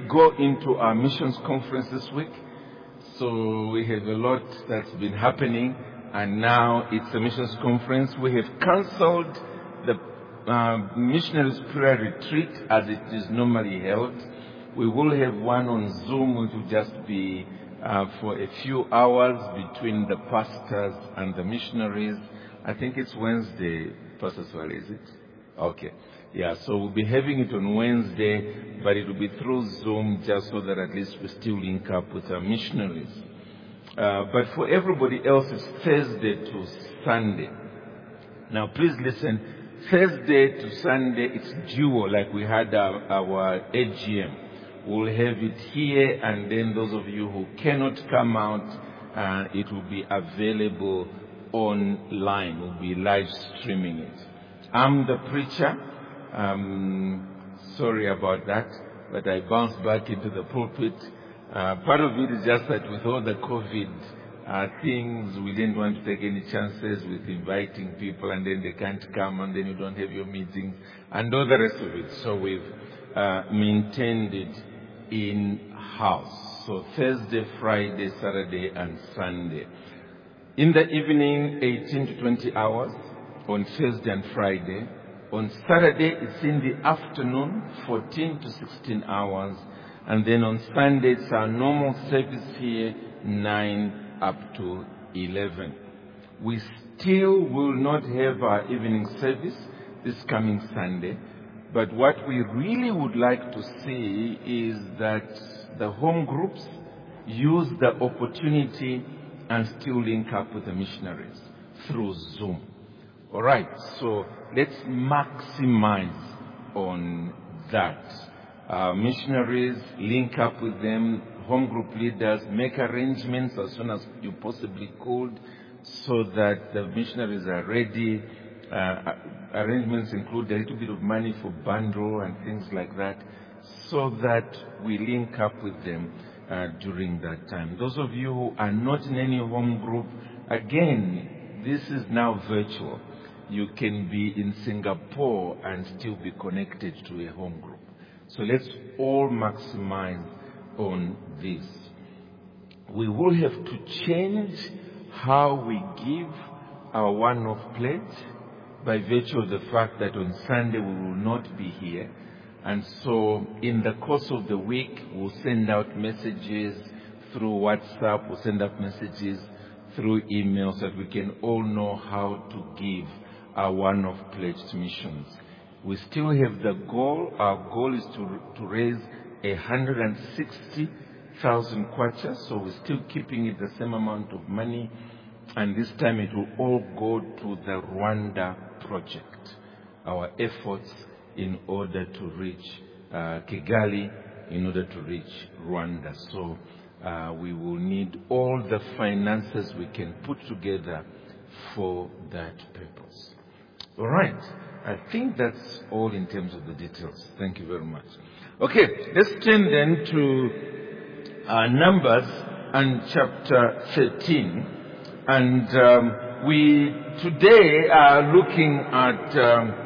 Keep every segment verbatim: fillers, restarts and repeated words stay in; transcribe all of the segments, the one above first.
go into our missions conference this week. So we have a lot that's been happening, and now it's a missions conference. We have cancelled the uh, missionaries prayer retreat as it is normally held. We will have one on Zoom, which will just be uh, for a few hours between the pastors and the missionaries. I think it's Wednesday, Pastor Swale, is it? Okay. Yeah, so we'll be having it on Wednesday, but it will be through Zoom just so that at least we still link up with our missionaries. Uh, but for everybody else, it's Thursday to Sunday. Now, please listen. Thursday to Sunday, it's dual, like we had our, our A G M. We'll have it here, and then those of you who cannot come out, uh, it will be available online. We'll be live streaming it. I'm the preacher. Um, sorry about that, but I bounced back into the pulpit. Uh, part of it is just that with all the COVID uh, things, we didn't want to take any chances with inviting people, and then they can't come, and then you don't have your meetings, and all the rest of it. So we've uh, maintained it in-house. So Thursday, Friday, Saturday, and Sunday. In the evening, eighteen to twenty hours on Thursday and Friday. On Saturday, it's in the afternoon, fourteen to sixteen hours. And then on Sunday, it's our normal service here, nine up to eleven. We still will not have our evening service this coming Sunday. But what we really would like to see is that the home groups use the opportunity and still link up with the missionaries through Zoom. All right, so let's maximize on that. Uh, missionaries, link up with them, home group leaders, make arrangements as soon as you possibly could so that the missionaries are ready. Uh, arrangements include a little bit of money for bundle and things like that so that we link up with them uh, during that time. Those of you who are not in any home group, again, this is now virtual. You can be in Singapore and still be connected to a home group. So let's all maximize on this. We will have to change how we give our one-off pledge by virtue of the fact that on Sunday we will not be here. And so in the course of the week, we'll send out messages through WhatsApp, we'll send out messages through email so that we can all know how to give our one-off pledge to missions. We still have the goal. Our goal is to, to raise one hundred sixty thousand kwacha, so we're still keeping it the same amount of money. And this time it will all go to the Rwanda project, our efforts in order to reach uh, Kigali, in order to reach Rwanda. So uh, we will need all the finances we can put together for that purpose. All right. I think that's all in terms of the details. Thank you very much. Okay, let's turn then to uh, Numbers and chapter thirteen. And um, we today are looking at um,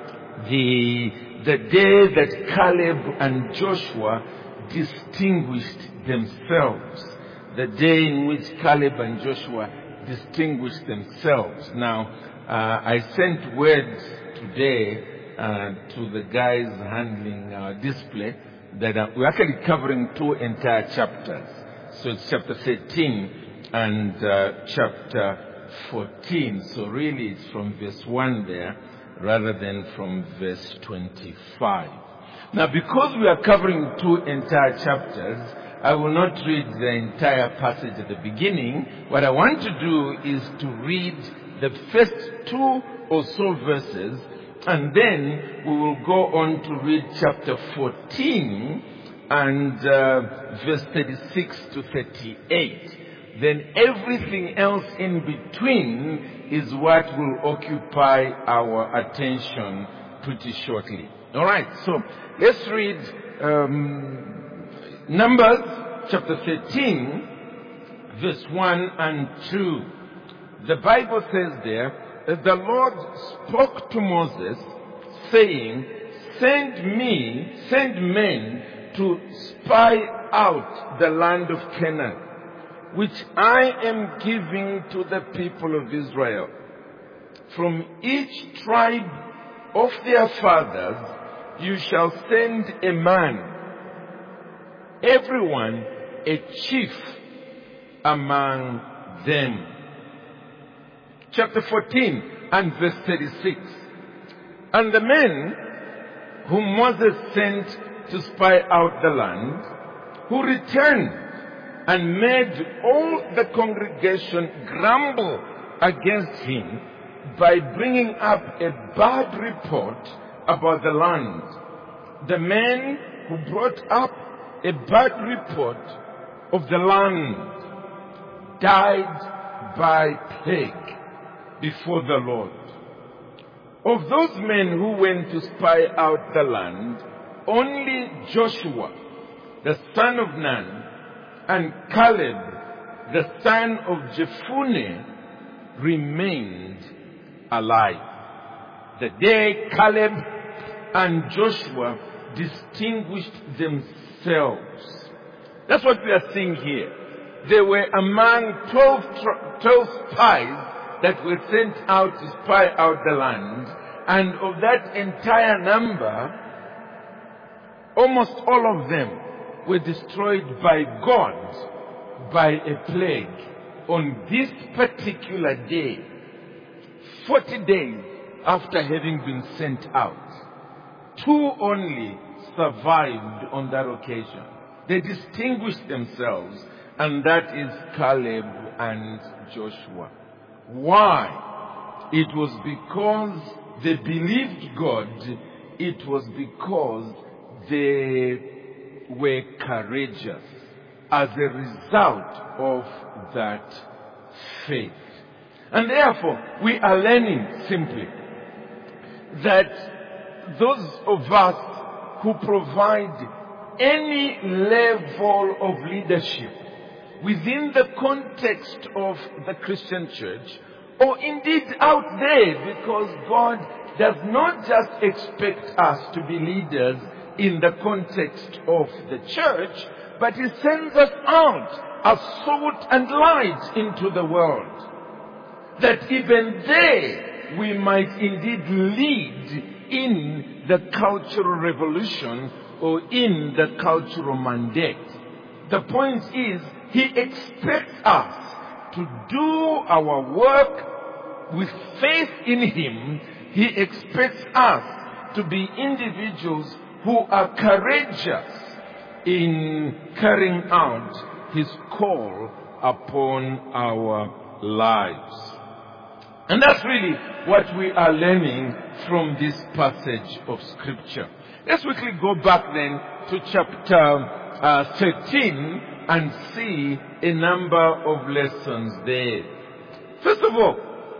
the, the day that Caleb and Joshua distinguished themselves. The day in which Caleb and Joshua distinguished themselves. Now, uh, I sent words today uh, to the guys handling our display that uh, we're actually covering two entire chapters. So it's chapter thirteen and uh, chapter fourteen. So really it's from verse one there rather than from verse twenty-five. Now because we are covering two entire chapters, I will not read the entire passage at the beginning. What I want to do is to read the first two or so verses, and then we will go on to read chapter fourteen and uh, verse thirty-six to thirty-eight. Then everything else in between is what will occupy our attention pretty shortly. All right, so let's read um, Numbers chapter thirteen, verse one and two. The Bible says there, the Lord spoke to Moses, saying, Send me, send men to spy out the land of Canaan, which I am giving to the people of Israel. From each tribe of their fathers you shall send a man, everyone a chief among them. Chapter fourteen and verse thirty-six. And the men whom Moses sent to spy out the land, who returned and made all the congregation grumble against him by bringing up a bad report about the land. The men who brought up a bad report of the land died by plague before the Lord. Of those men who went to spy out the land, only Joshua, the son of Nun, and Caleb, the son of Jephunneh, remained alive. The day Caleb and Joshua distinguished themselves. That's what we are seeing here. They were among twelve, twelve spies that were sent out to spy out the land. And of that entire number, almost all of them were destroyed by God by a plague on this particular day, forty days after having been sent out. Two only survived on that occasion. They distinguished themselves, and that is Caleb and Joshua. Why? It was because they believed God. It was because they were courageous as a result of that faith. And therefore, we are learning simply that those of us who provide any level of leadership within the context of the Christian church, or indeed out there, because God does not just expect us to be leaders in the context of the church, but He sends us out as salt and light into the world, that even there we might indeed lead in the cultural revolution or in the cultural mandate. The point is, He expects us to do our work with faith in Him. He expects us to be individuals who are courageous in carrying out His call upon our lives. And that's really what we are learning from this passage of Scripture. Let's quickly go back then to chapter uh, thirteen and see a number of lessons there. First of all,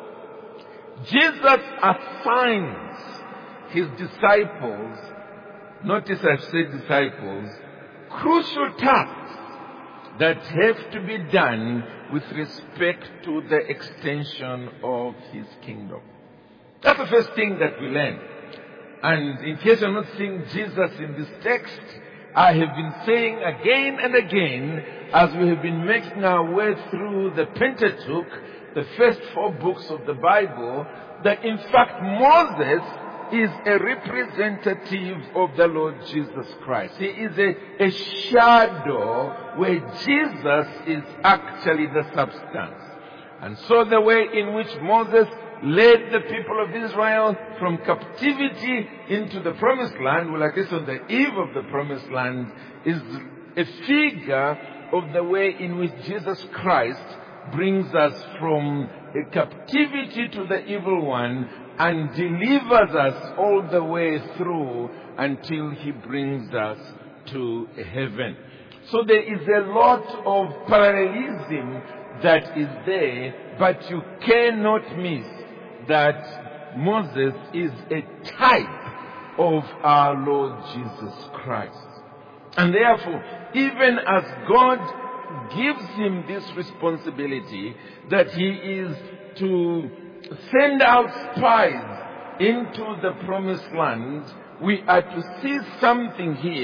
Jesus assigns His disciples, notice I've said disciples, crucial tasks that have to be done with respect to the extension of His kingdom. That's the first thing that we learn. And in case you're not seeing Jesus in this text, I have been saying again and again, as we have been making our way through the Pentateuch, the first four books of the Bible, that in fact Moses is a representative of the Lord Jesus Christ. He is a, a shadow where Jesus is actually the substance. And so the way in which Moses led the people of Israel from captivity into the promised land, well, like this on the eve of the promised land, is a figure of the way in which Jesus Christ brings us from a captivity to the evil one and delivers us all the way through until He brings us to heaven. So there is a lot of parallelism that is there, but you cannot miss that Moses is a type of our Lord Jesus Christ. And therefore, even as God gives him this responsibility, that he is to send out spies into the promised land, we are to see something here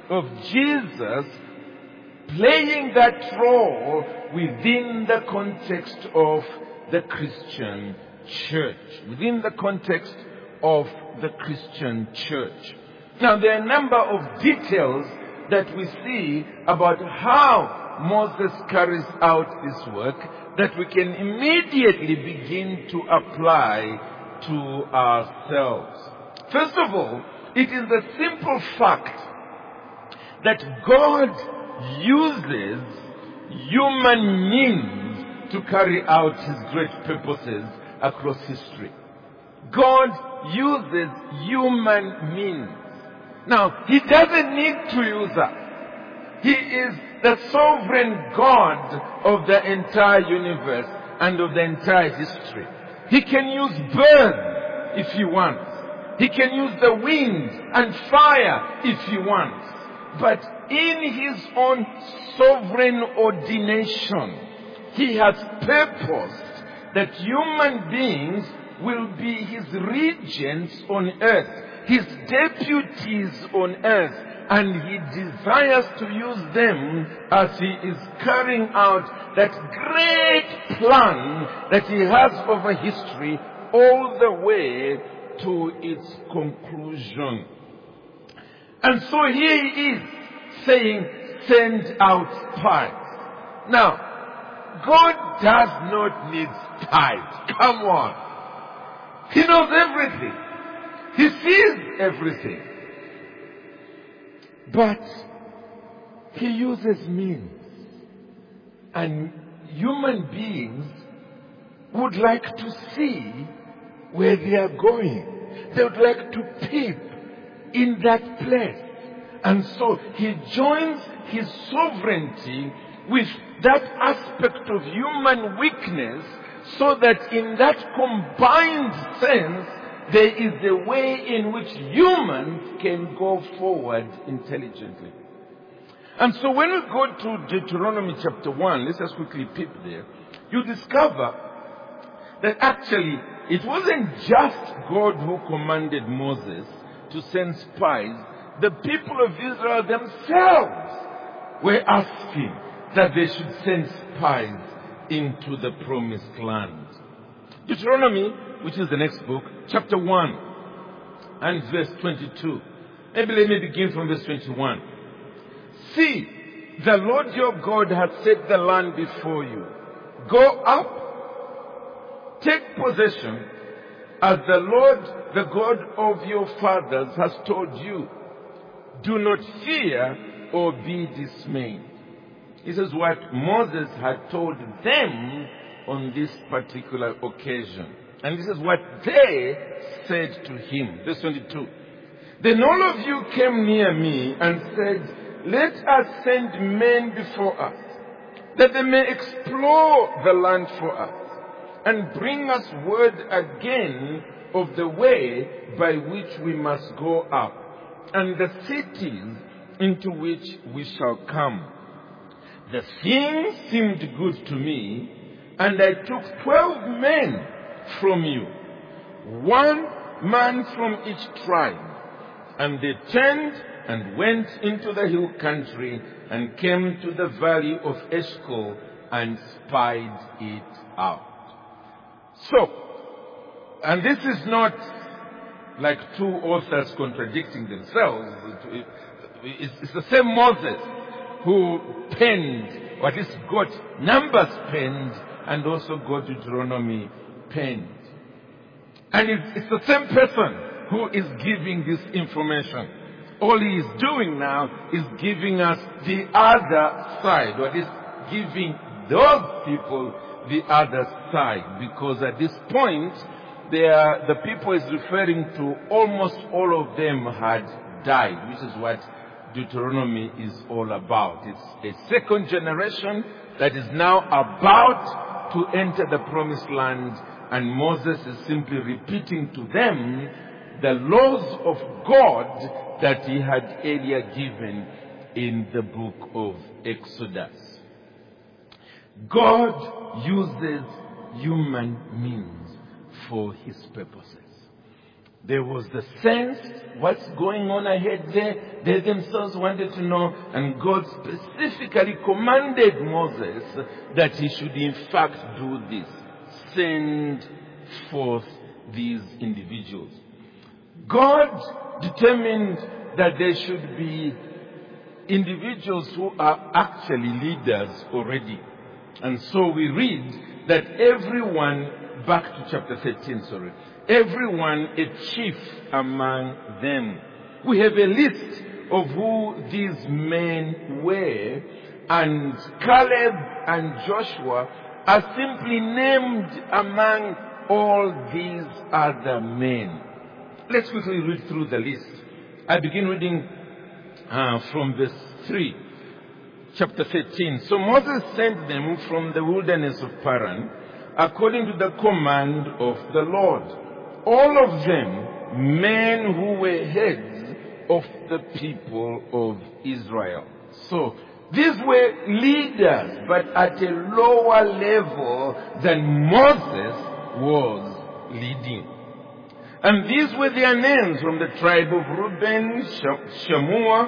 of Jesus playing that role within the context of the Christian church. Within the context of the Christian church. Now, there are a number of details that we see about how Moses carries out this work that we can immediately begin to apply to ourselves. First of all, it is the simple fact that God uses human means to carry out His great purposes across history. God uses human means. Now, He doesn't need to use us. He is the sovereign God of the entire universe and of the entire history. He can use birds if He wants. He can use the wind and fire if He wants. But in His own sovereign ordination, He has purposed that human beings will be His regents on earth, His deputies on earth, and He desires to use them as He is carrying out that great plan that He has over history all the way to its conclusion. And so here He is saying, send out spies. Now, God does not need spies. Come on. He knows everything. He sees everything. But He uses means. And human beings would like to see where they are going. They would like to peep in that place. And so He joins His sovereignty with that aspect of human weakness, so that in that combined sense, there is a way in which humans can go forward intelligently. And so when we go to Deuteronomy chapter one, let's just quickly peep there, you discover that actually it wasn't just God who commanded Moses to send spies. The people of Israel themselves were asking that they should send spies into the promised land. Deuteronomy, which is the next book, chapter one and verse twenty-two. Maybe let me begin from verse twenty-one. See, the Lord your God has set the land before you. Go up, take possession, as the Lord, the God of your fathers, has told you. Do not fear or be dismayed. This is what Moses had told them on this particular occasion. And this is what they said to him. Verse twenty-two. Then all of you came near me and said, let us send men before us, that they may explore the land for us, and bring us word again of the way by which we must go up, and the cities into which we shall come. The thing seemed good to me, and I took twelve men from you, one man from each tribe, and they turned and went into the hill country and came to the valley of Eshcol and spied it out. So, and this is not like two authors contradicting themselves. It's the same Moses who penned, or at least got Numbers penned, and also got Deuteronomy penned. And it's the same person who is giving this information. All he is doing now is giving us the other side, or at least giving those people the other side. Because at this point, they are, the people is referring to, almost all of them had died, which is what Deuteronomy is all about. It's a second generation that is now about to enter the promised land, and Moses is simply repeating to them the laws of God that he had earlier given in the book of Exodus. God uses human means for his purposes. There was the sense, what's going on ahead there? They themselves wanted to know, and God specifically commanded Moses that he should in fact do this. Send forth these individuals. God determined that there should be individuals who are actually leaders already. And so we read that everyone, back to chapter thirteen, sorry, everyone a chief among them. We have a list of who these men were, and Caleb and Joshua are simply named among all these other men. Let's quickly read through the list. I begin reading uh, from verse three, chapter thirteen. So Moses sent them from the wilderness of Paran, according to the command of the Lord. All of them men who were heads of the people of Israel. So these were leaders, but at a lower level than Moses was leading. And these were their names: from the tribe of Reuben, Shammua,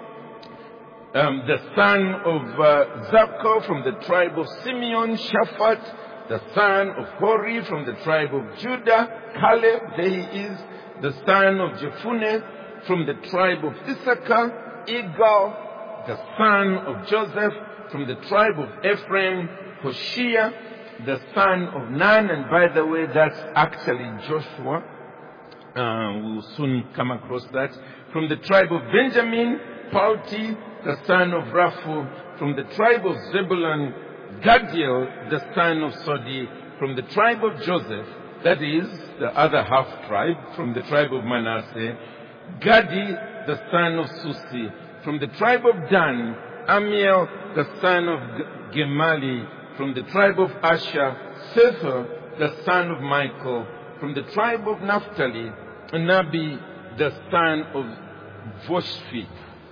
um, the son of uh, Zaccur; from the tribe of Simeon, Shaphat; the son of Hori; from the tribe of Judah, Caleb, there he is; the son of Jephunneh; from the tribe of Issachar, Igal; the son of Joseph; from the tribe of Ephraim, Hoshea; the son of Nun. And by the way, that's actually Joshua. Uh, we'll soon come across that. From the tribe of Benjamin, Palti, the son of Raphu; from the tribe of Zebulun, Gadiel, the son of Sodi; from the tribe of Joseph, that is, the other half tribe, from the tribe of Manasseh, Gadi, the son of Susi; from the tribe of Dan, Amiel, the son of Gemali; from the tribe of Asher, Sethur, the son of Michael; from the tribe of Naphtali, Nabi, the son of Voshvi;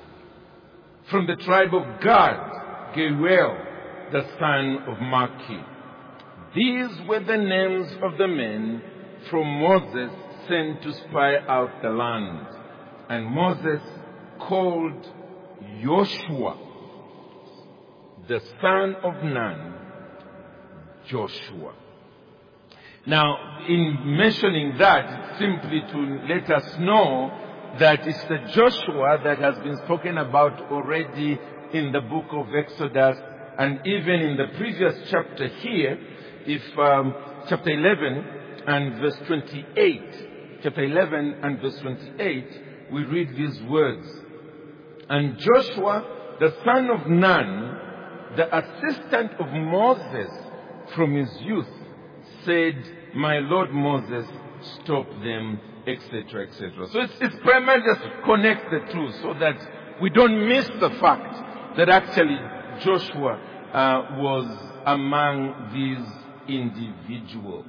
from the tribe of Gad, Geuel, the son of Maki. These were the names of the men from Moses sent to spy out the land. And Moses called Joshua, the son of Nun, Joshua. Now, in mentioning that, it's simply to let us know that it's the Joshua that has been spoken about already in the book of Exodus, and even in the previous chapter here, if um, chapter eleven and verse twenty-eight, chapter eleven and verse twenty-eight, we read these words. And Joshua, the son of Nun, the assistant of Moses from his youth, said, "My Lord Moses, stop them," et cetera, et cetera. So it's, it's primarily just to connect the two so that we don't miss the fact that actually Joshua uh, was among these individuals.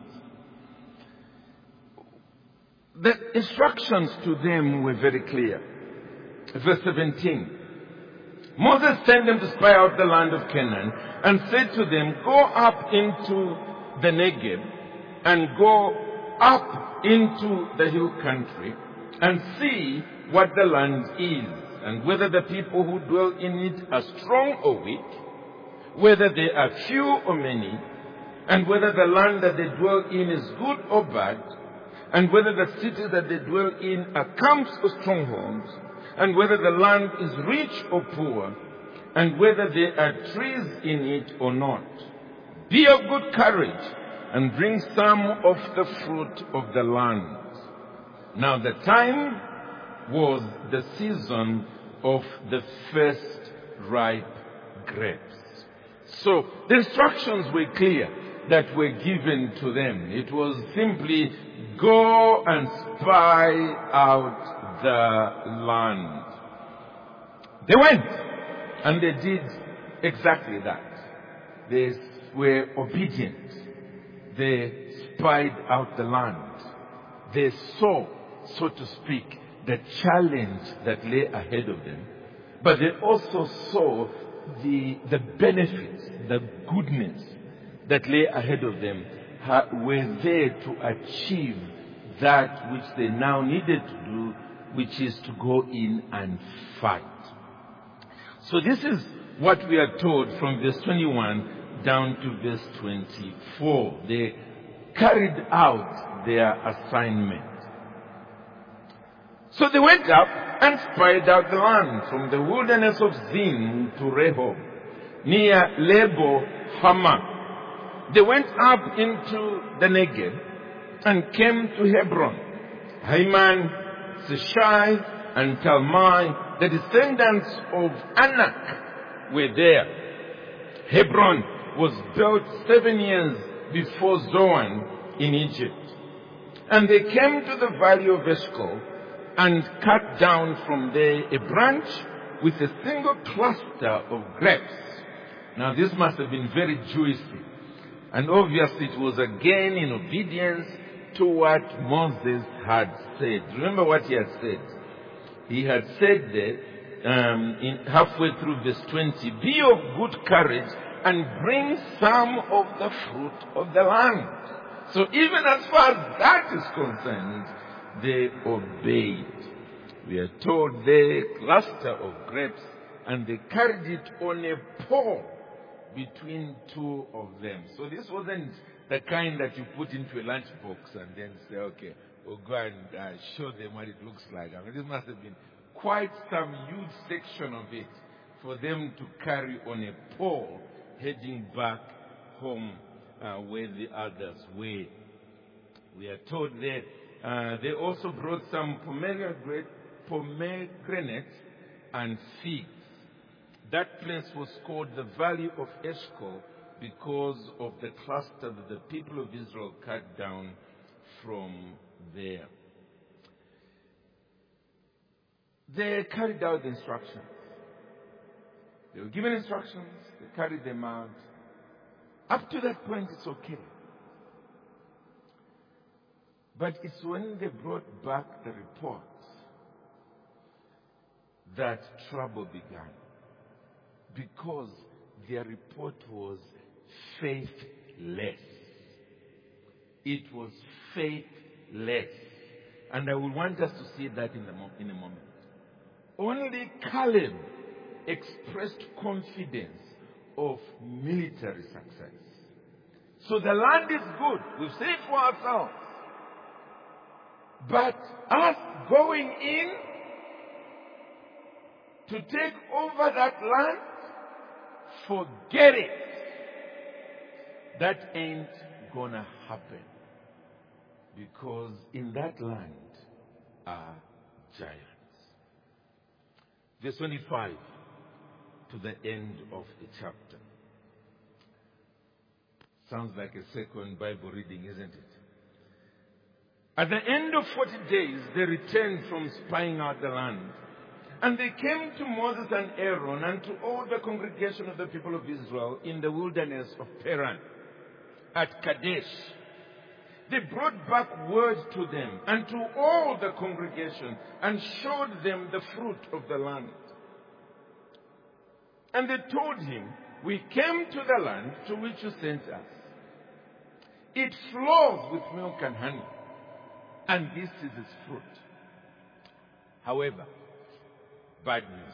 The instructions to them were very clear. Verse seventeen. Moses sent them to spy out the land of Canaan and said to them, "Go up into the Negev and go up into the hill country and see what the land is, and whether the people who dwell in it are strong or weak, whether they are few or many, and whether the land that they dwell in is good or bad, and whether the cities that they dwell in are camps or strongholds, and whether the land is rich or poor, and whether there are trees in it or not. Be of good courage and bring some of the fruit of the land." Now the time was the season of the first ripe grapes. So the instructions were clear that were given to them. It was simply go and spy out the land. They went and they did exactly that. They were obedient. They spied out the land. They saw, so to speak, the challenge that lay ahead of them. But they also saw the, the benefits, the goodness that lay ahead of them were there to achieve that which they now needed to do, which is to go in and fight. So this is what we are told from verse twenty-one down to verse twenty-four. They carried out their assignment. So they went up and spied out the land from the wilderness of Zin to Rehob, near Lebo Hamath. They went up into the Negev and came to Hebron. Haman, Seshai, and Talmai, the descendants of Anak, were there. Hebron was built seven years before Zoan in Egypt. And they came to the valley of Eshcol and cut down from there a branch with a single cluster of grapes. Now this must have been very Jewish. And obviously it was again in obedience to what Moses had said. Remember what he had said. He had said that um, in halfway through verse twenty, be of good courage and bring some of the fruit of the land. So even as far as that is concerned, they obeyed. We are told they cluster of grapes and they carried it on a pole between two of them. So this wasn't the kind that you put into a lunchbox and then say, okay, we'll go and uh, show them what it looks like. I mean, this must have been quite some huge section of it for them to carry on a pole heading back home uh, where the others were. We are told that uh, they also brought some pomegranate, pomegranate and figs. That place was called the Valley of Eshcol because of the cluster that the people of Israel cut down from there. They carried out the instructions. They were given instructions, they carried them out. Up to that point, it's okay. But it's when they brought back the report that trouble began. Because their report was faithless. It was faithless. And I will want us to see that in, the mo- in a moment. Only Caleb expressed confidence of military success. So the land is good. We've seen it for ourselves. But us going in to take over that land, forget it. That ain't gonna happen. Because in that land are giants. Verse twenty-five to the end of the chapter. Sounds like a second Bible reading, isn't it? At the end of forty days, they returned from spying out the land. And they came to Moses and Aaron and to all the congregation of the people of Israel in the wilderness of Paran at Kadesh. They brought back word to them and to all the congregation and showed them the fruit of the land. And they told him, we came to the land to which you sent us. It flows with milk and honey, and this is its fruit. However, bad news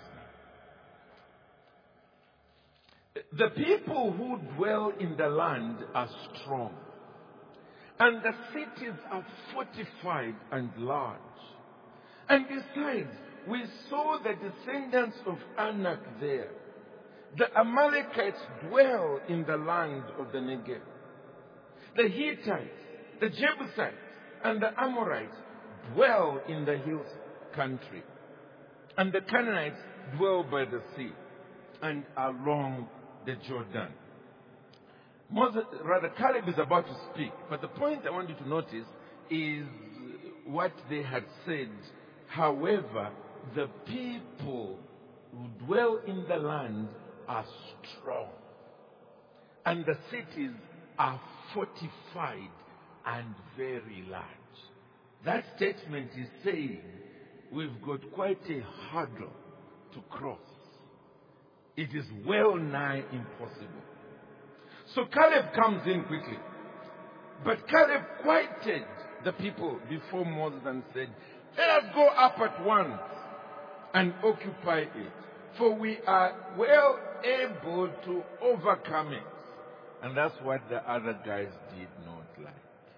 now. The people who dwell in the land are strong, and the cities are fortified and large. And besides, we saw the descendants of Anak there. The Amalekites dwell in the land of the Negev. The Hittites, the Jebusites, and the Amorites dwell in the hills country. And the Canaanites dwell by the sea and along the Jordan. Moses, rather, Caleb is about to speak, but the point I want you to notice is what they had said. However, the people who dwell in the land are strong, and the cities are fortified and very large. That statement is saying we've got quite a hurdle to cross. It is well nigh impossible. So Caleb comes in quickly. But Caleb quieted the people before Moses and said, let us go up at once and occupy it, for we are well able to overcome it. And that's what the other guys did not like.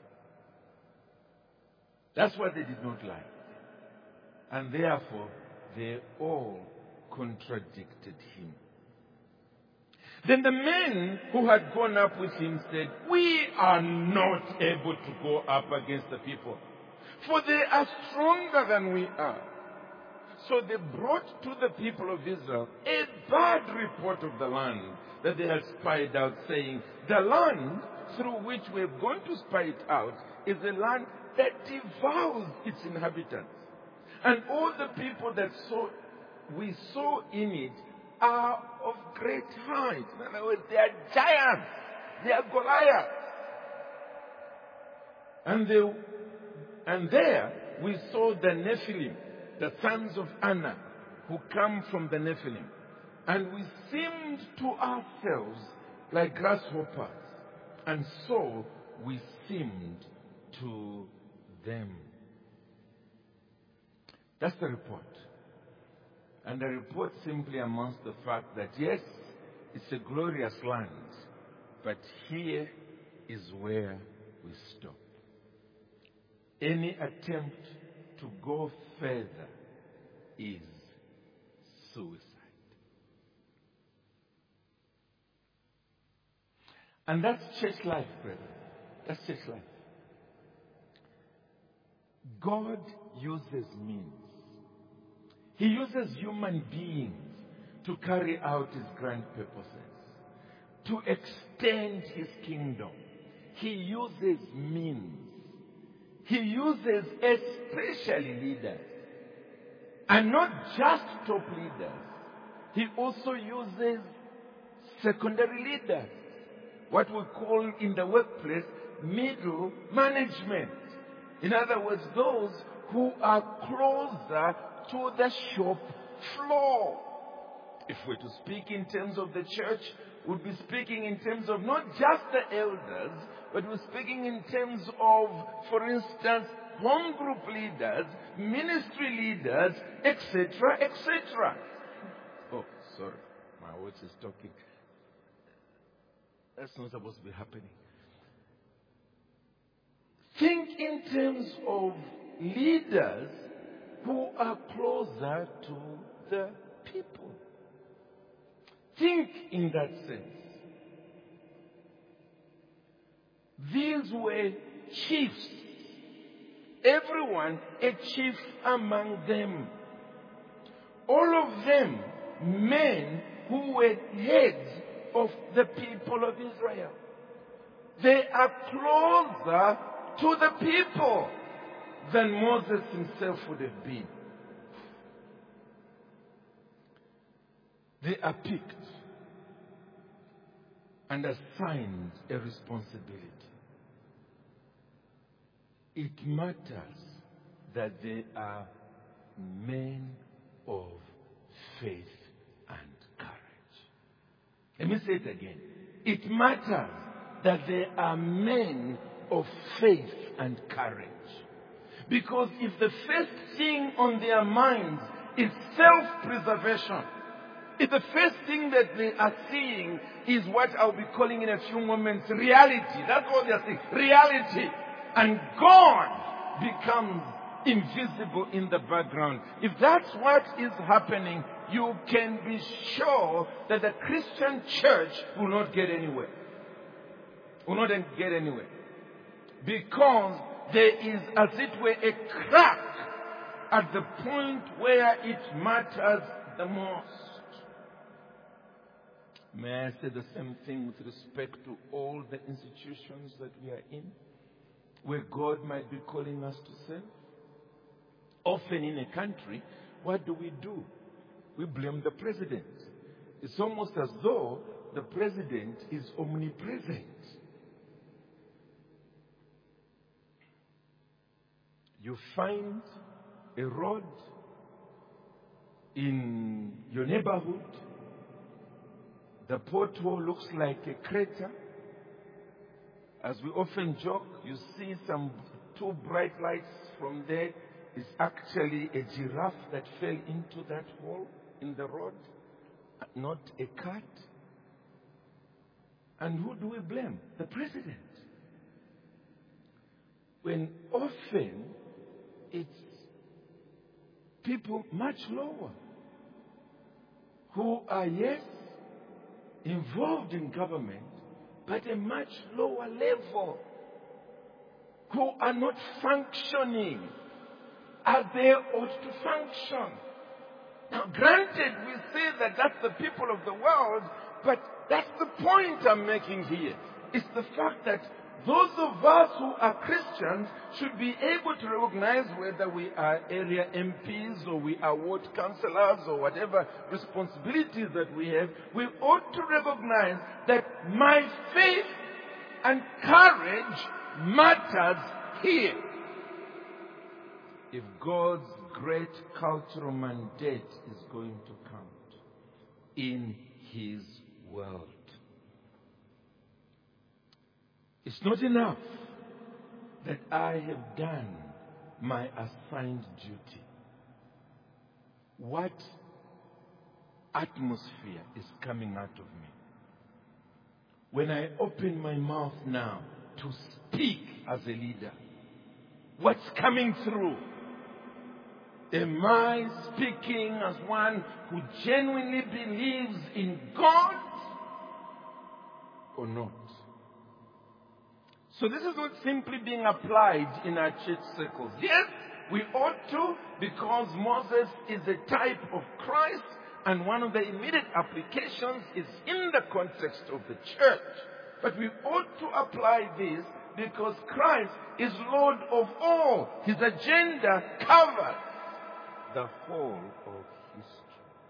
That's what they did not like. And therefore, they all contradicted him. Then the men who had gone up with him said, we are not able to go up against the people, for they are stronger than we are. So they brought to the people of Israel a bad report of the land that they had spied out, saying, the land through which we have gone to spy it out is a land that devours its inhabitants. And all the people that saw, we saw in it are of great height. In other words, they are giants. They are Goliaths. And, they, and there we saw the Nephilim, the sons of Anak, who come from the Nephilim. And we seemed to ourselves like grasshoppers, and so we seemed to them. That's the report. And the report simply amounts to the fact that, yes, it's a glorious land, but here is where we stop. Any attempt to go further is suicide. And that's church life, brethren. That's church life. God uses means. He uses human beings to carry out his grand purposes, to extend his kingdom. He uses means. He uses especially leaders. And not just top leaders. He also uses secondary leaders. What we call in the workplace middle management. In other words, those who are closer to the shop floor. If we're to speak in terms of the church, we'll be speaking in terms of not just the elders, but we're speaking in terms of, for instance, home group leaders, ministry leaders, et cetera, et cetera. Oh, sorry, my watch is talking. That's not supposed to be happening. Think in terms of leaders who are closer to the people. Think in that sense. These were chiefs. Everyone a chief among them. All of them men who were heads of the people of Israel. They are closer to the people than Moses himself would have been. They are picked and assigned a responsibility. It matters that they are men of faith and courage. Let me say it again. It matters that they are men of faith and courage. Because if the first thing on their minds is self-preservation, if the first thing that they are seeing is what I'll be calling in a few moments reality, that's what they are seeing, reality, and God becomes invisible in the background. If that's what is happening, you can be sure that the Christian church will not get anywhere. Will not get anywhere. Because there is, as it were, a crack at the point where it matters the most. May I say the same thing with respect to all the institutions that we are in, where God might be calling us to serve? Often in a country, what do we do? We blame the president. It's almost as though the president is omnipresent. You find a road in your neighborhood, the pothole looks like a crater. As we often joke, you see some two bright lights from there is actually a giraffe that fell into that hole in the road, not a cat. And who do we blame? The president. When often it's people much lower who are, yes, involved in government, but a much lower level, who are not functioning as they ought to function. Now, granted, we say that that's the people of the world, but that's the point I'm making here. It's the fact that those of us who are Christians should be able to recognize whether we are area M Ps or we are ward councillors or whatever responsibilities that we have. We ought to recognize that my faith and courage matters here. If God's great cultural mandate is going to count in His world, it's not enough that I have done my assigned duty. What atmosphere is coming out of me when I open my mouth now to speak as a leader? What's coming through? Am I speaking as one who genuinely believes in God or not? So this is not simply being applied in our church circles. Yes, we ought to, because Moses is a type of Christ, and one of the immediate applications is in the context of the church. But we ought to apply this because Christ is Lord of all. His agenda covers the whole of history.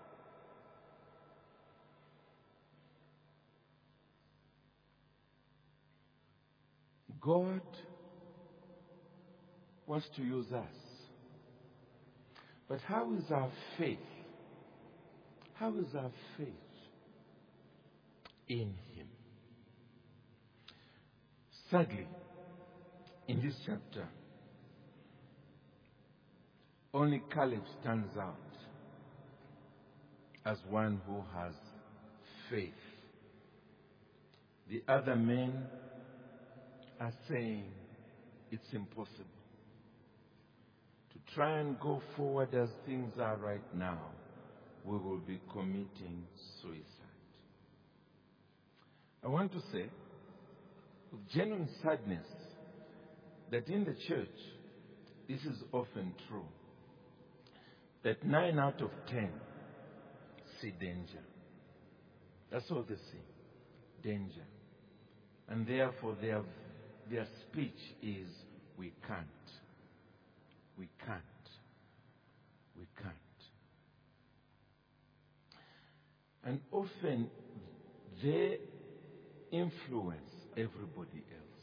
God wants to use us. But how is our faith? How is our faith in Him? Sadly, in this chapter, only Caleb stands out as one who has faith. The other men are saying it's impossible. To try and go forward as things are right now, we will be committing suicide. I want to say, with genuine sadness, that in the church, this is often true, that nine out of ten see danger. That's all they see, danger. And therefore their, their speech is, we can't, we can't, we can't. And often they influence everybody else.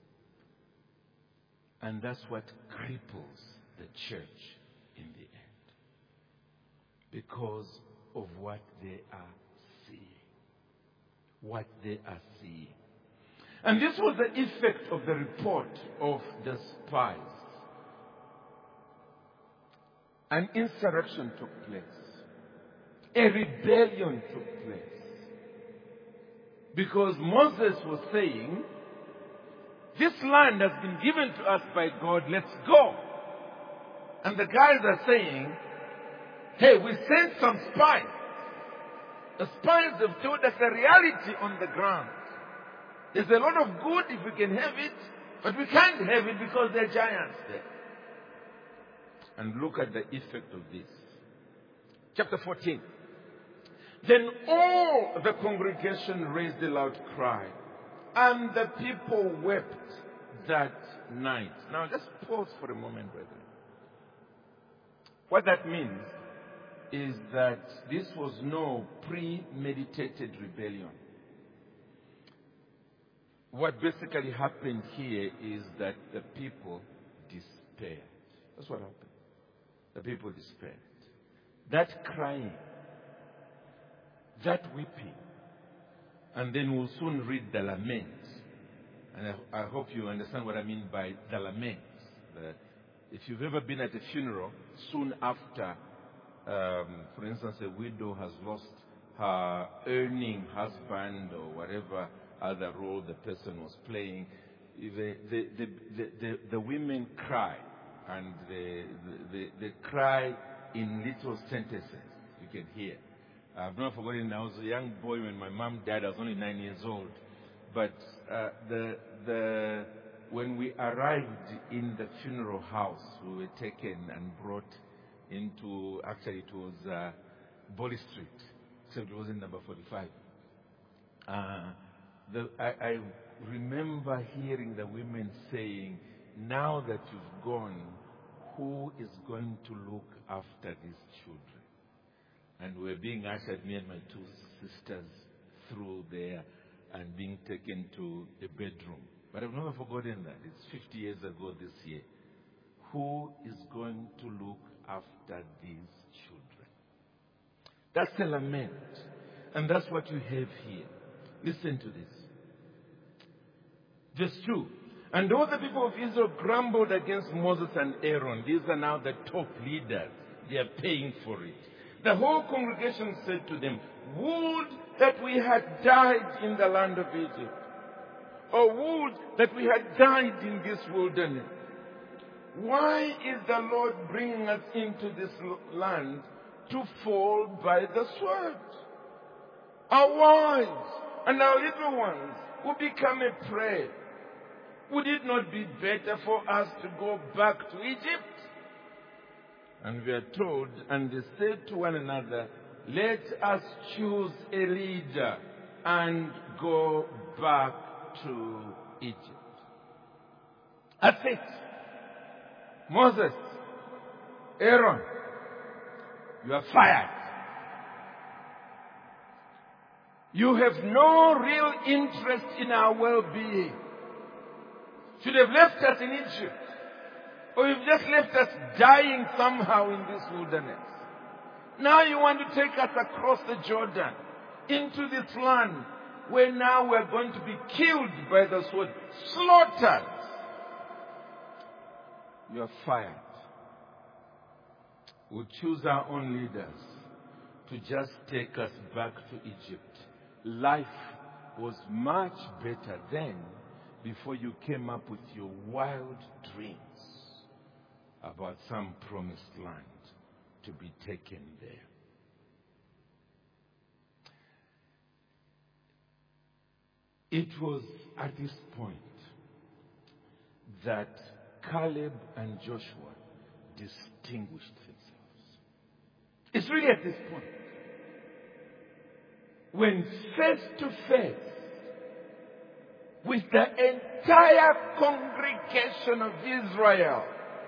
And that's what cripples the church in the end, because of what they are seeing. What they are seeing. And this was the effect of the report of the spies. An insurrection took place. A rebellion took place. Because Moses was saying, this land has been given to us by God, let's go. And the guys are saying, hey, we sent some spies. The spies have told us a reality on the ground. There's a lot of good if we can have it, but we can't have it because there are giants there. And look at the effect of this. Chapter fourteen. Then all the congregation raised a loud cry, and the people wept that night. Now just pause for a moment, brethren. What that means is that this was no premeditated rebellion. What basically happened here is that the people despaired. That's what happened. The people despaired. That crying, that weeping, and then we'll soon read the laments. And I, I hope you understand what I mean by the laments. The, if you've ever been at a funeral, soon after, um, for instance, a widow has lost her earning husband or whatever other role the person was playing, the, the, the, the, the, the women cry, and they, they, they cry in little sentences you can hear. I've not forgotten, I was a young boy when my mom died. I was only nine years old. But uh, the, the, when we arrived in the funeral house, we were taken and brought into, actually it was uh, Bolly Street, except it was in number forty-five. Uh, the, I, I remember hearing the women saying, now that you've gone, who is going to look after these children? And we were being ushered, me and my two sisters, through there and being taken to a bedroom. But I've never forgotten that. It's fifty years ago this year. Who is going to look after these children? That's a lament. And that's what you have here. Listen to this. Verse two. And all the people of Israel grumbled against Moses and Aaron. These are now the top leaders. They are paying for it. The whole congregation said to them, would that we had died in the land of Egypt, or would that we had died in this wilderness. Why is the Lord bringing us into this land to fall by the sword? Our wives and our little ones will become a prey. Would it not be better for us to go back to Egypt? And we are told, and they said to one another, let us choose a leader and go back to Egypt. That's it. Moses, Aaron, you are fired. You have no real interest in our well-being. Should have left us in Egypt. Or you've just left us dying somehow in this wilderness. Now you want to take us across the Jordan into this land where now we're going to be killed by the sword, slaughtered. You are fired. We'll choose our own leaders to just take us back to Egypt. Life was much better then, before you came up with your wild dreams about some promised land to be taken there. It was at this point that Caleb and Joshua distinguished themselves. It's really at this point, when face to face with the entire congregation of Israel,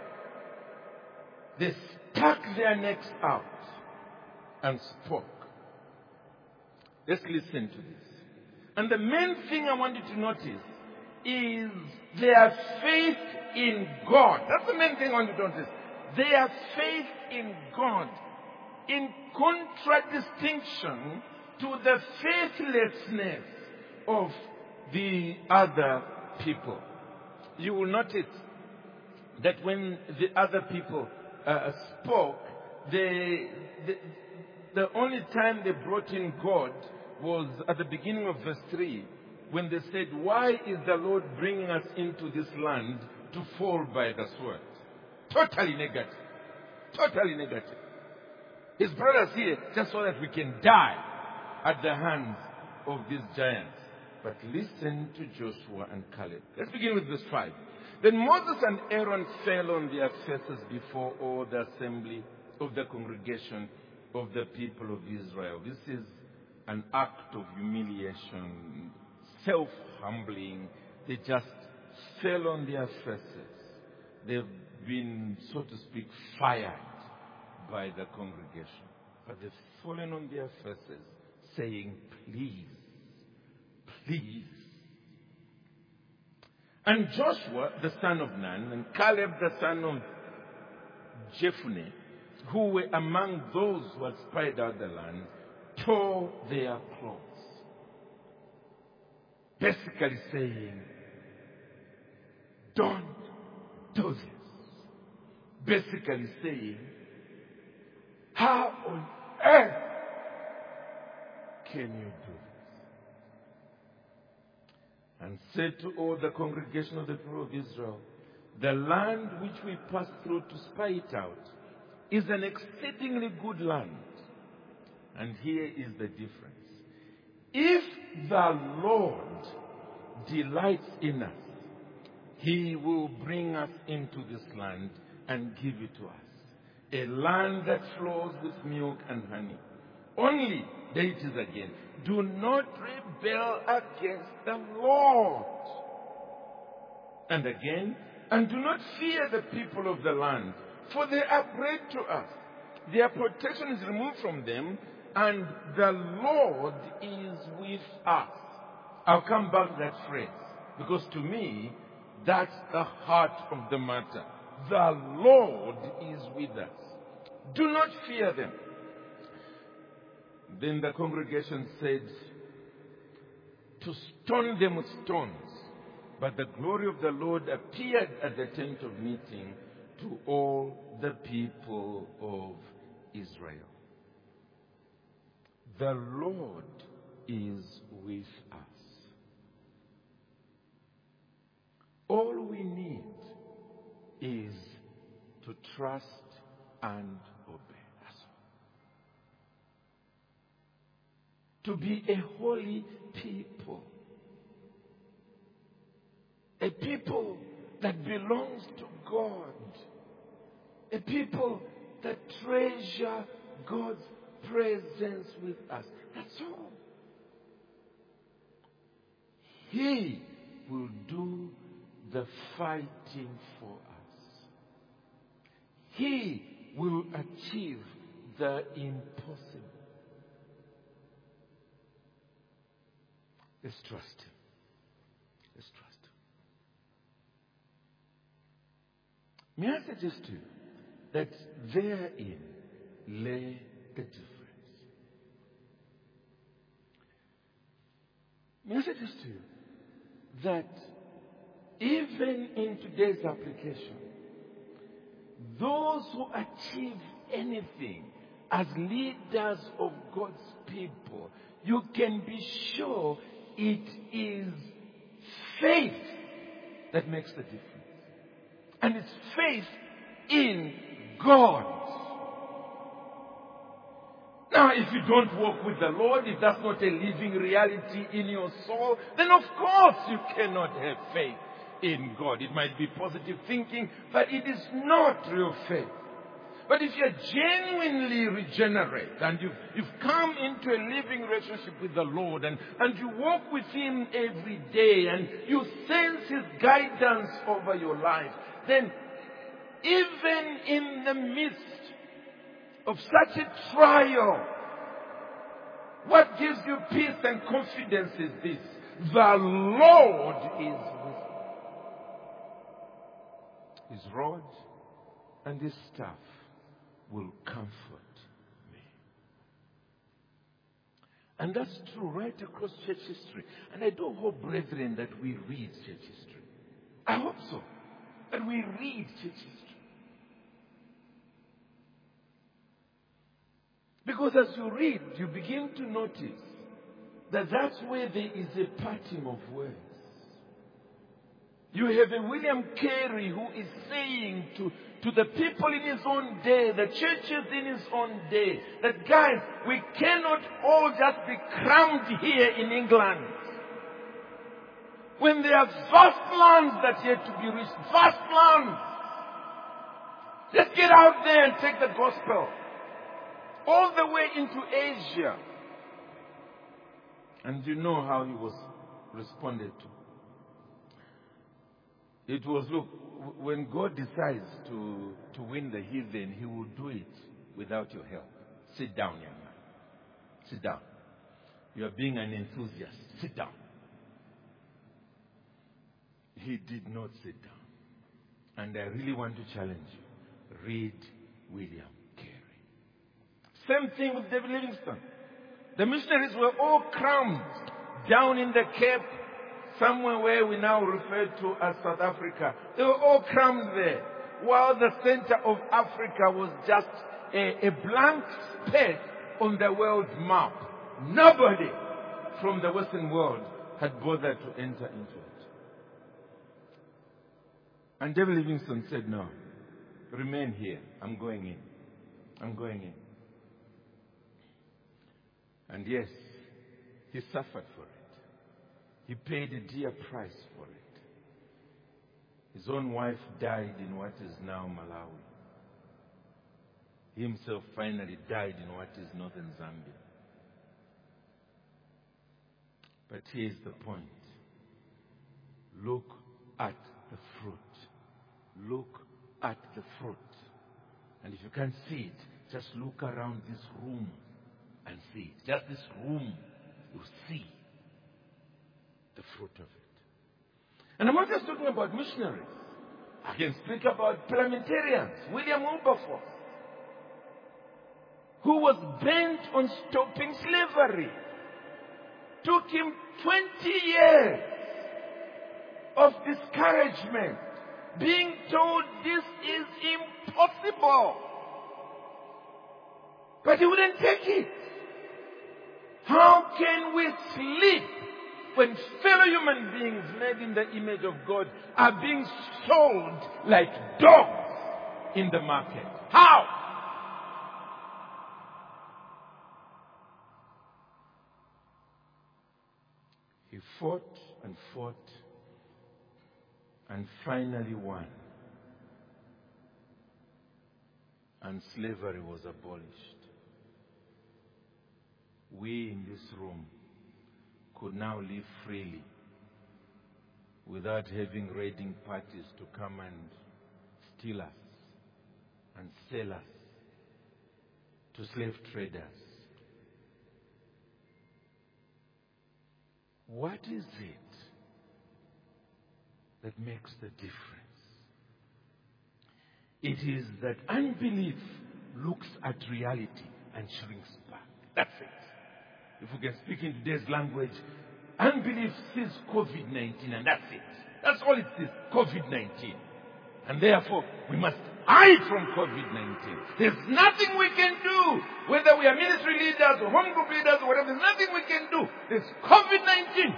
they stuck their necks out and spoke. Let's listen to this. And the main thing I want you to notice is their faith in God. That's the main thing I want you to notice. Their faith in God, in contradistinction to the faithlessness of the other people. You will notice that when the other people uh, spoke, they, the, the only time they brought in God was at the beginning of verse three, when they said, why is the Lord bringing us into this land to fall by the sword? Totally negative. Totally negative. His brothers here just so that we can die at the hands of these giants. But listen to Joshua and Caleb. Let's begin with verse five. Then Moses and Aaron fell on their faces before all the assembly of the congregation of the people of Israel. This is an act of humiliation, self-humbling. They just fell on their faces. They've been, so to speak, fired by the congregation. But they've fallen on their faces, saying, please, please. And Joshua, the son of Nun, and Caleb, the son of Jephunneh, who were among those who had spied out the land, tore their clothes. Basically saying, don't do this. basically saying, how on earth can you do this? And said to all the congregation of the people of Israel, the land which we passed through to spy it out is an exceedingly good land. And here is the difference. If the Lord delights in us, He will bring us into this land and give it to us. A land that flows with milk and honey. Only, there it is again, do not rebel against the Lord. And again, and do not fear the people of the land, for they are great to us. Their protection is removed from them, and the Lord is with us. I'll come back to that phrase, because to me, that's the heart of the matter. The Lord is with us. Do not fear them. Then the congregation said, to stone them with stones. But the glory of the Lord appeared at the tent of meeting to all the people of Israel. The Lord is with us. All we need is to trust and obey. That's all. To be a holy people. A people that belongs to God. A people that treasure God's presence with us. That's all. He will do the fighting for us. He will achieve the impossible. Let's trust Him. Let's trust Him. May I suggest to you that therein lay the difference. May I suggest to you that even in today's application, those who achieve anything as leaders of God's people, you can be sure it is faith that makes the difference. And it's faith in God. Now, if you don't walk with the Lord, if that's not a living reality in your soul, then of course you cannot have faith in God. It might be positive thinking, but it is not real faith. But if you're genuinely regenerate and you've, you've come into a living relationship with the Lord and, and you walk with Him every day and you sense His guidance over your life, then even in the midst of such a trial, what gives you peace and confidence is this: the Lord is with you. His rod and His staff will comfort me. And that's true right across church history. And I do hope, brethren, that we read church history. I hope so. That we read church history. Because as you read, you begin to notice that that's where there is a parting of words. You have a William Carey who is saying to, to the people in his own day, the churches in his own day, that guys, we cannot all just be crammed here in England. When there are vast lands that yet to be reached, vast lands. Let's get out there and take the gospel all the way into Asia. And you know how he was responded to. It was, look, when God decides to, to win the heathen, He will do it without your help. Sit down, young man. Sit down. You are being an enthusiast. Sit down. He did not sit down. And I really want to challenge you. Read William Carey. Same thing with David Livingstone. The missionaries were all crammed down in the Cape, somewhere where we now refer to as South Africa. They were all crammed there. while the center of Africa was just a, a blank space on the world's map. Nobody from the Western world had bothered to enter into it. And David Livingstone said, no, remain here. I'm going in. I'm going in. And yes, he suffered for it. He paid a dear price for it. His own wife died in what is now Malawi. He himself finally died in what is northern Zambia. But here's the point. Look at the fruit. Look at the fruit. And if you can't see it, just look around this room and see it. Just this room, you see the fruit of it. And I'm not just talking about missionaries. I can speak about parliamentarians. William Wilberforce, who was bent on stopping slavery. Took him twenty years of discouragement, being told this is impossible. But he wouldn't take it. How can we sleep when fellow human beings made in the image of God are being sold like dogs in the market? How? He fought and fought and finally won. And slavery was abolished. We in this room could now live freely without having raiding parties to come and steal us and sell us to slave traders. What is it that makes the difference? It is that unbelief looks at reality and shrinks back. That's it. If we can speak in today's language, unbelief sees COVID nineteen and that's it. That's all it sees, COVID nineteen. And therefore, we must hide from COVID nineteen. There's nothing we can do, whether we are ministry leaders or home group leaders or whatever, there's nothing we can do. There's COVID nineteen.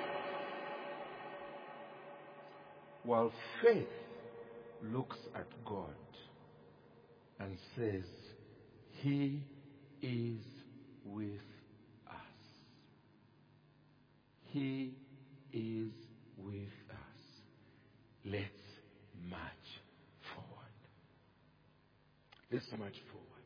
While faith looks at God and says, He is with us. He is with us. Let's march forward. Let's march forward.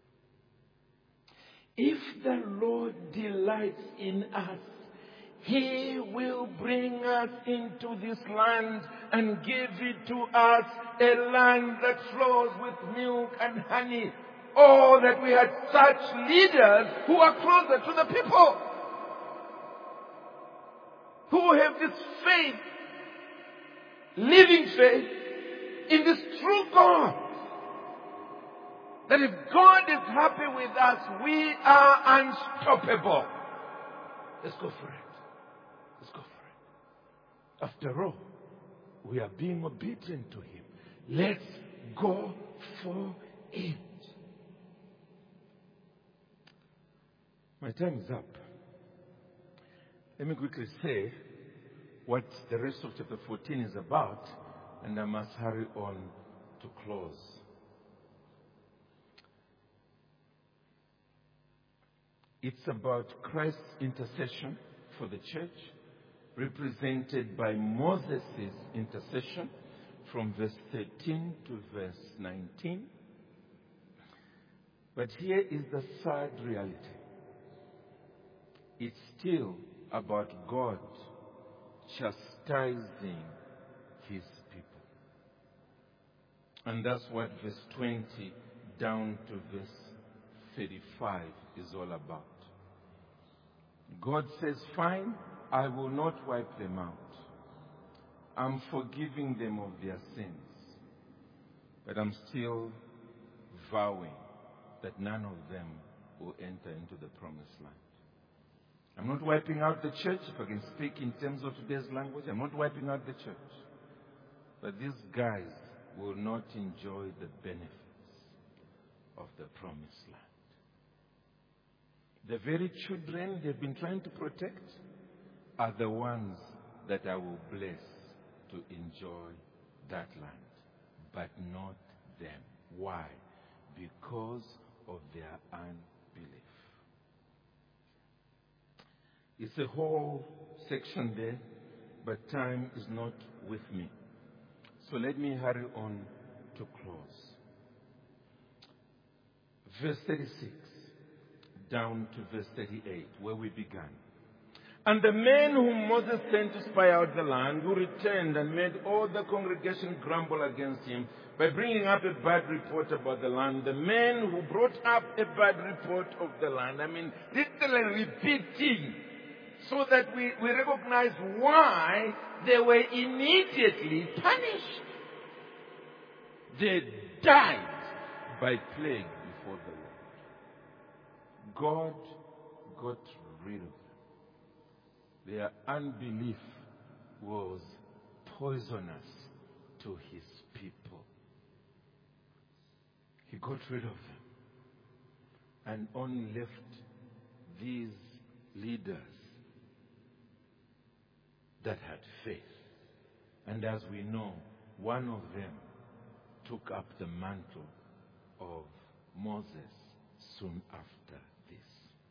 If the Lord delights in us, He will bring us into this land and give it to us, a land that flows with milk and honey. Oh, that we had such leaders who are closer to the people, who have this faith, living faith, in this true God. That if God is happy with us, we are unstoppable. Let's go for it. Let's go for it. After all, we are being obedient to Him. Let's go for it. My time is up. Let me quickly say what the rest of chapter fourteen is about, and I must hurry on to close. It's about Christ's intercession for the church, represented by Moses' intercession from verse thirteen to verse nineteen. But here is the third reality. It's still about God chastising His people. And that's what verse twenty down to verse thirty-five is all about. God says, fine, I will not wipe them out. I'm forgiving them of their sins. But I'm still vowing that none of them will enter into the promised land. I'm not wiping out the church, if I can speak in terms of today's language. I'm not wiping out the church. But these guys will not enjoy the benefits of the promised land. The very children they've been trying to protect are the ones that I will bless to enjoy that land, but not them. Why? Because of their unbelief. It's a whole section there, but time is not with me. So let me hurry on to close. Verse thirty-six down to verse thirty-eight, where we began. And the men whom Moses sent to spy out the land, who returned and made all the congregation grumble against him by bringing up a bad report about the land, the men who brought up a bad report of the land, I mean, literally repeating, so that we, we recognize why they were immediately punished. They died by plague before the Lord. God got rid of them. Their unbelief was poisonous to his people. He got rid of them and only left these leaders that had faith. And as we know, one of them took up the mantle of Moses soon after this.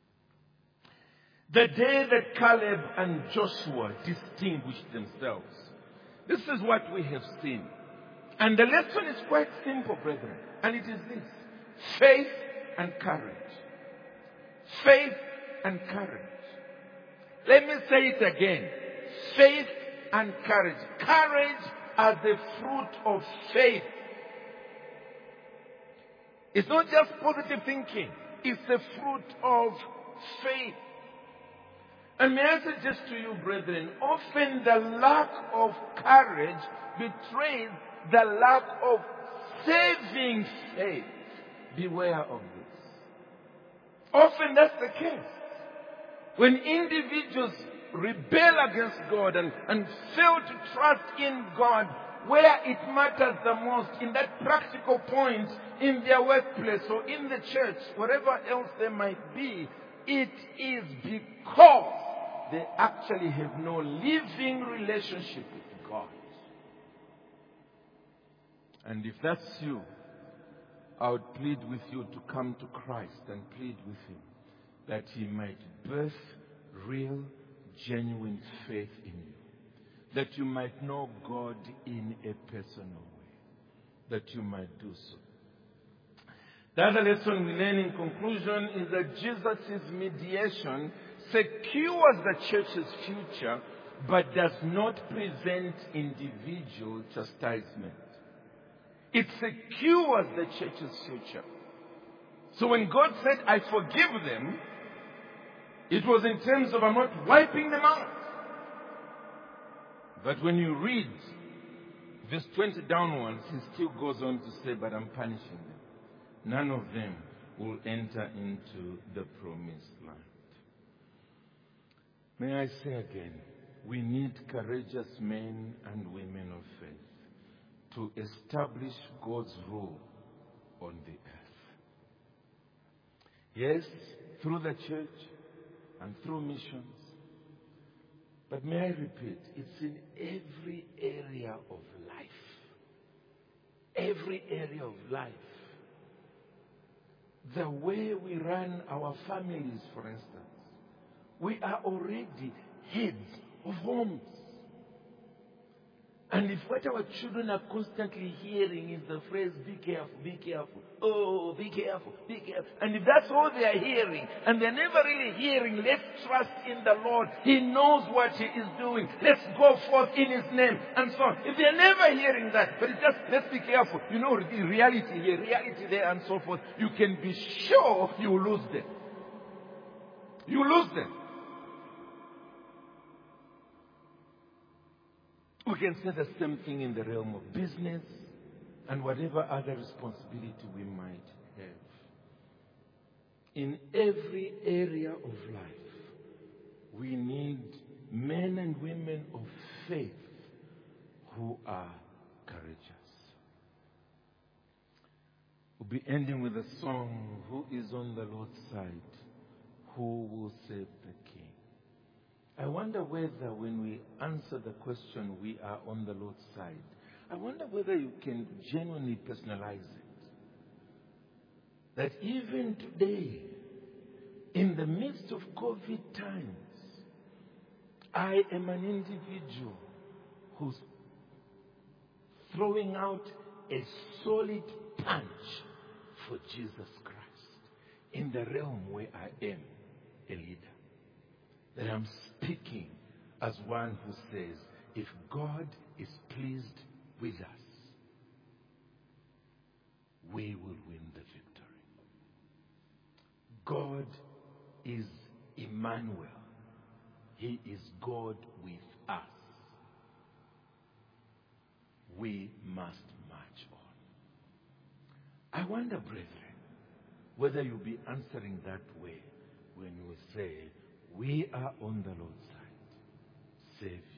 The day that Caleb and Joshua distinguished themselves, this is what we have seen. And the lesson is quite simple, brethren. And it is this: faith and courage. Faith and courage. Let me say it again. Faith and courage. Courage as the fruit of faith. It's not just positive thinking. It's the fruit of faith. And may I suggest to you, brethren, often the lack of courage betrays the lack of saving faith. Beware of this. Often that's the case. When individuals rebel against God and, and fail to trust in God where it matters the most, in that practical point, in their workplace or in the church, wherever else they might be, it is because they actually have no living relationship with God. And if that's you, I would plead with you to come to Christ and plead with Him that He might birth real, genuine faith in you. That you might know God in a personal way. That you might do so. The other lesson we learn in conclusion is that Jesus' mediation secures the church's future, but does not present individual chastisement. It secures the church's future. So when God said, I forgive them, it was in terms of I'm not wiping them out. But when you read verse twenty downwards, he still goes on to say, but I'm punishing them. None of them will enter into the promised land. May I say again, we need courageous men and women of faith to establish God's rule on the earth. Yes, through the church and through missions. But may I repeat, it's in every area of life. Every area of life. The way we run our families, for instance. We are already heads of homes. And if what our children are constantly hearing is the phrase, be careful, be careful, oh, be careful, be careful. And if that's all they are hearing, and they're never really hearing, let's trust in the Lord. He knows what He is doing. Let's go forth in His name, and so on. If they're never hearing that, but it's just, let's be careful. You know, the reality here, reality there, and so forth. You can be sure you will lose them. You lose them. We can say the same thing in the realm of business and whatever other responsibility we might have. In every area of life, we need men and women of faith who are courageous. We'll be ending with a song, Who is on the Lord's side? Who will save the King? I wonder whether when we answer the question, we are on the Lord's side, I wonder whether you can genuinely personalize it. That even today, in the midst of COVID times, I am an individual who's throwing out a solid punch for Jesus Christ in the realm where I am a leader. That I'm speaking as one who says, if God is pleased with us, we will win the victory. God is Emmanuel. He is God with us. We must march on. I wonder, brethren, whether you'll be answering that way when we say, we are on the Lord's side. Savior.